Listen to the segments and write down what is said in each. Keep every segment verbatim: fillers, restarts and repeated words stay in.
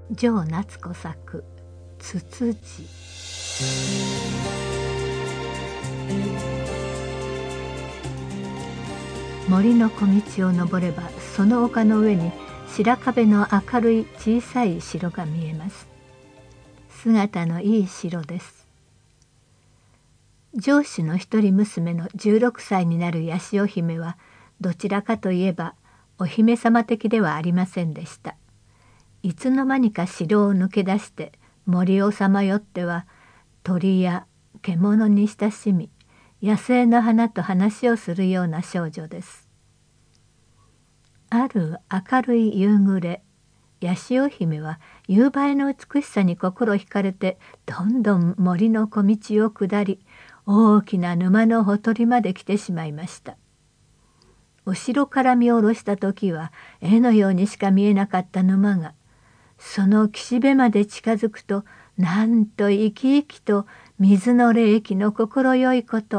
城夏子作つつじ。森の小道を登れば、その丘の上に白壁の明るい小さい城が見えます。姿のいい城です。城主の一人娘のじゅうろくさいになる八潮姫は、どちらかといえばお姫様的ではありませんでした。いつの間にか城を抜け出して森をさまよっては、鳥や獣に親しみ、野生の花と話をするような少女です。ある明るい夕暮れ、八潮姫は夕映えの美しさに心惹かれて、どんどん森の小道を下り、大きな沼のほとりまで来てしまいました。お城から見下ろした時は絵のようにしか見えなかった沼が、その岸辺まで近づくと、なんと生き生きと水の冷気の心よいこと。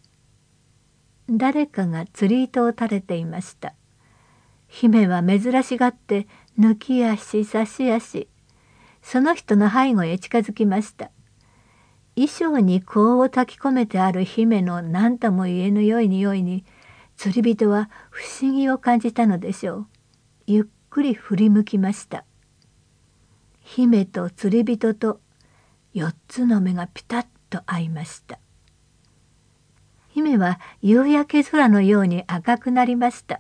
誰かが釣り糸を垂れていました。姫は珍しがって抜き足差し足、その人の背後へ近づきました。衣装に香を炊き込めてある姫の何とも言えぬよい匂いに、釣り人は不思議を感じたのでしょう。ゆっくり振り向きました。姫と釣り人と四つの目がピタッと合いました。姫は夕焼け空のように赤くなりました。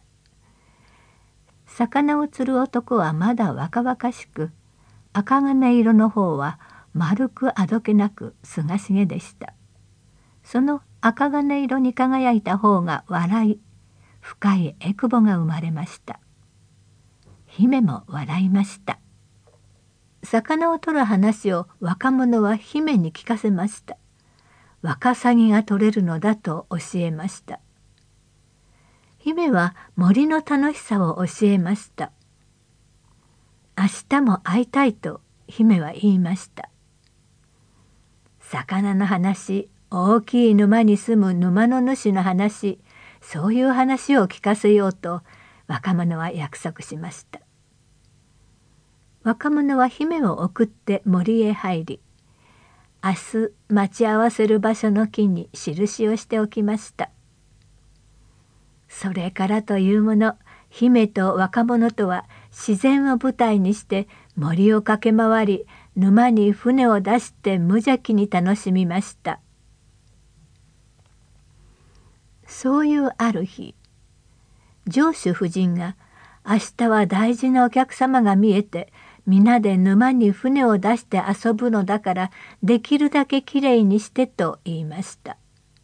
魚を釣る男はまだ若々しく、赤金色の方は丸くあどけなくすがしげでした。その赤金色に輝いた方が笑い、深いえくぼが生まれました。姫も笑いました。魚を取る話を若者は姫に聞かせました。ワカサギが取れるのだと教えました。姫は森の楽しさを教えました。明日も会いたいと姫は言いました。魚の話、大きい沼に住む沼の主の話、そういう話を聞かせようと若者は約束しました。若者は姫を送って森へ入り、明日待ち合わせる場所の木に印をしておきました。それからというもの、姫と若者とは自然を舞台にして森を駆け回り、沼に船を出して無邪気に楽しみました。そういうある日、城主夫人が、明日は大事なお客様が見えて、皆で沼に船を出して遊ぶのだから、できるだけきれいにしてと言いました。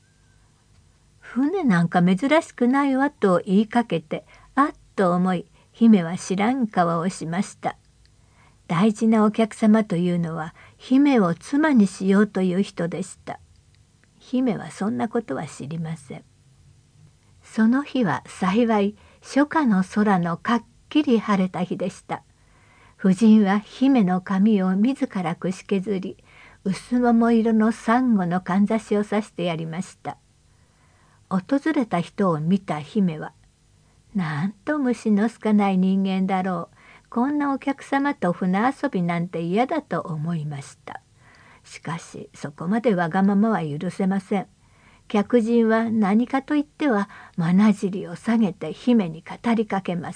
船なんか珍しくないわと言いかけて、あっと思い、姫は知らん顔をしました。大事なお客様というのは、姫を妻にしようという人でした。姫はそんなことは知りません。その日は幸い、初夏の空のかっきり晴れた日でした。夫人は姫の髪を自らくし削り、薄桃色のサンゴのかんざしをさしてやりました。訪れた人を見た姫は、なんと虫のすかない人間だろう。こんなお客様と船遊びなんて嫌だと思いました。しかしそこまでわがままは許せません。客人は何かと言ってはまなじりを下げて姫に語りかけます。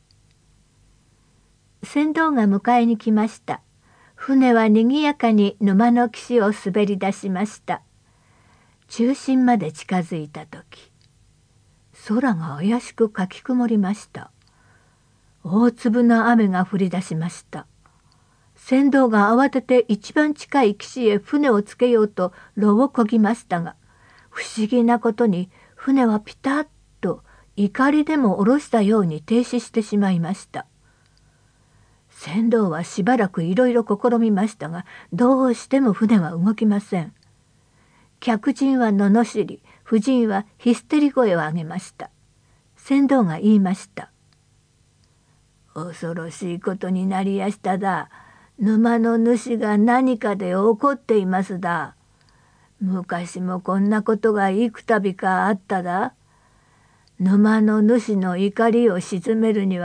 船頭が迎えに来ました。船はにぎやかに沼の岸を滑り出しました。中心まで近づいた時、空が怪しくかき曇りました。大粒の雨が降り出しました。船頭が慌てて一番近い岸へ船をつけようと櫓をこぎましたが、不思議なことに船はピタッと怒りでも下ろしたように停止してしまいました。船頭はしばらくいろいろ試みましたが、どうしても船は動きません。客人は罵り、夫人はヒステリ声を上げました。船頭が言いました。恐ろしいことになりやしただ。沼の主が何かで怒っていますだ。昔もこんなことが幾度かあっただ。沼の主の怒りを鎮めるには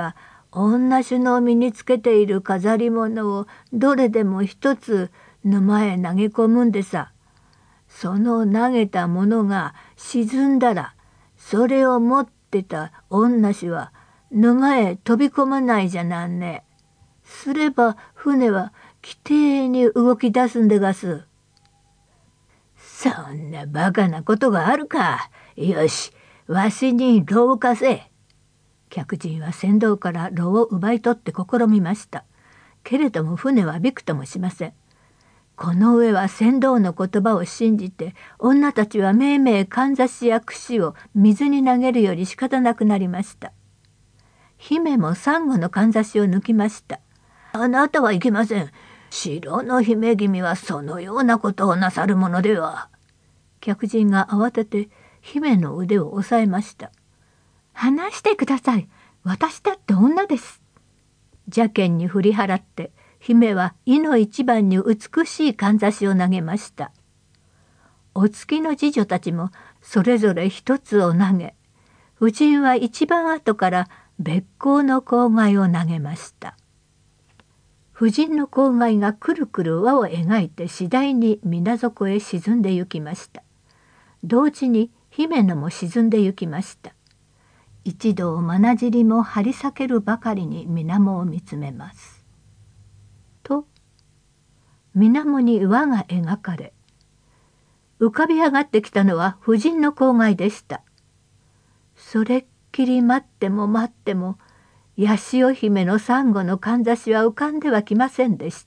女衆の身につけている飾り物をどれでも一つ沼へ投げ込むんでさ。その投げたものが沈んだら、それを持ってた女衆は沼へ飛び込まないじゃなんね。すれば船はきていに動き出すんでがす。そんなバカなことがあるか。よし、わしに櫓を貸せ。客人は船頭から櫓を奪い取って試みました。けれども船はびくともしません。この上は船頭の言葉を信じて、女たちはめいめいかんざしや櫛を水に投げるより仕方なくなりました。姫もサンゴのかんざしを抜きました。あなたはいけません。城の姫君はそのようなことをなさるものでは。客人が慌てて姫の腕を押さえました。話してください。私だって女です。邪剣に振り払って姫は意の一番に美しいかんざしを投げました。お付きの侍女たちもそれぞれ一つを投げ、夫人は一番後から別光の笄を投げました。夫人の笄がくるくる輪を描いて次第に水底へ沈んでゆきました。同時に姫のも沈んでゆきました。一同まなじりも張り裂けるばかりに水面を見つめます。と水面に輪が描かれ、浮かび上がってきたのは夫人の笄でした。それっきり待っても待っても八潮姫のサンゴのかんざしは浮かんではきませんでした。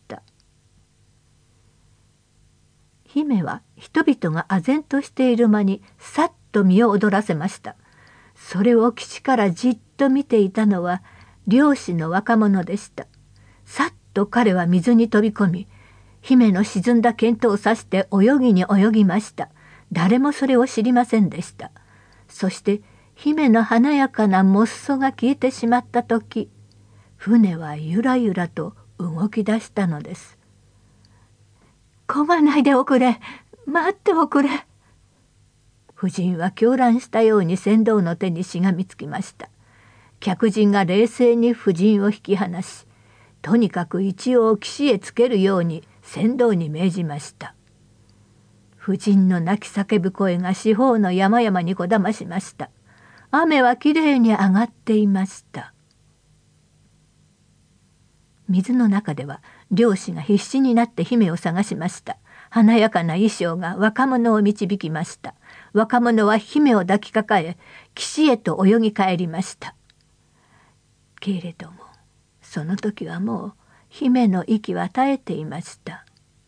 姫は人々が唖然としている間にさっと身を躍らせました。それを岸からじっと見ていたのは漁師の若者でした。さっと彼は水に飛び込み、姫の沈んだ見当を指して泳ぎに泳ぎました。誰もそれを知りませんでした。そして姫の華やかなもっそが消えてしまった時、船はゆらゆらと動き出したのです。漕がないでおくれ、待っておくれ。夫人は狂乱したように船頭の手にしがみつきました。客人が冷静に夫人を引き離し、とにかく一応岸へつけるように船頭に命じました。夫人の泣き叫ぶ声が四方の山々にこだましました。雨はきれいに上がっていました。水の中では漁師が必死になって姫を探しました。華やかな衣装が若者を導きました。若者は姫を抱きかかえ、岸へと泳ぎ帰りました。けれどもその時はもう姫の息は絶えていました。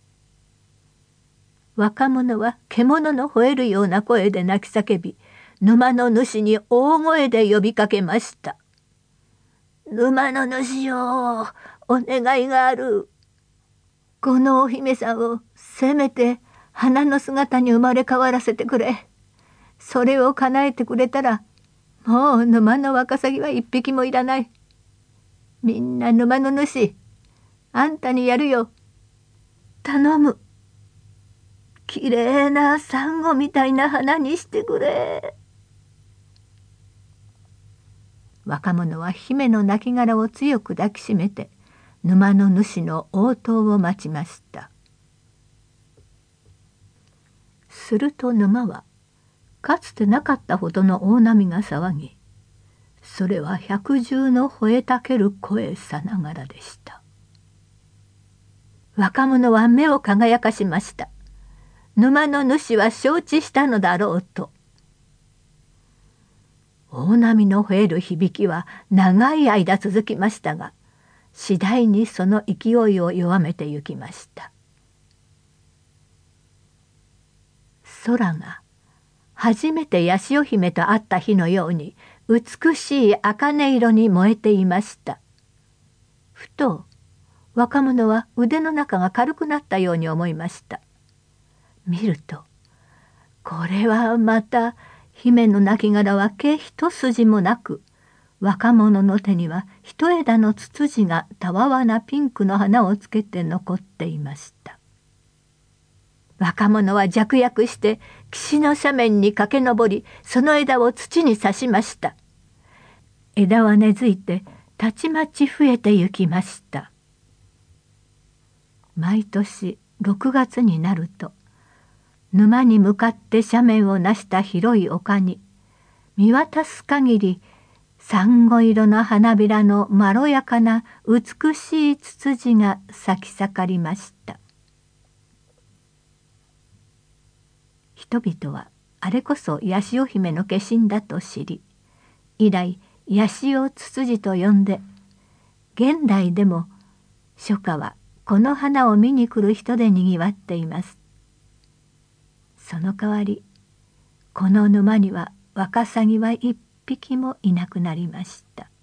若者は獣の吠えるような声で泣き叫び、沼の主に大声で呼びかけました。沼の主よ、お願いがある。このお姫さんをせめて花の姿に生まれ変わらせてくれ。それを叶えてくれたら、もう沼のワカサギは一匹もいらない。みんな沼の主、あんたにやるよ。頼む。きれいなサンゴみたいな花にしてくれ。若者は姫の亡骸を強く抱きしめて、沼の主の応答を待ちました。すると沼はかつてなかったほどの大波が騒ぎ、それは百獣の吠えたける声さながらでした。若者は目を輝かしました。沼の主は承知したのだろうと。大波の吠える響きは長い間続きましたが、次第にその勢いを弱めてゆきました。空が初めて八潮姫と会った日のように美しい茜色に燃えていました。ふと若者は腕の中が軽くなったように思いました。見ると、これはまた姫の亡骸は毛一筋もなく、若者の手には一枝のツツジがたわわなピンクの花をつけて残っていました。若者は雀躍して岸の斜面に駆け上り、その枝を土に刺しました。枝は根付いてたちまち増えてゆきました。毎年ろくがつになると沼に向かって斜面をなした広い丘に見渡す限りサンゴ色の花びらのまろやかな美しいツツジが咲き盛りました。人々はあれこそ八潮姫の化身だと知り、以来八潮ツツジと呼んで、現代でも初夏はこの花を見に来る人でにぎわっています。その代わりこの沼にはワカサギは一匹もいなくなりました。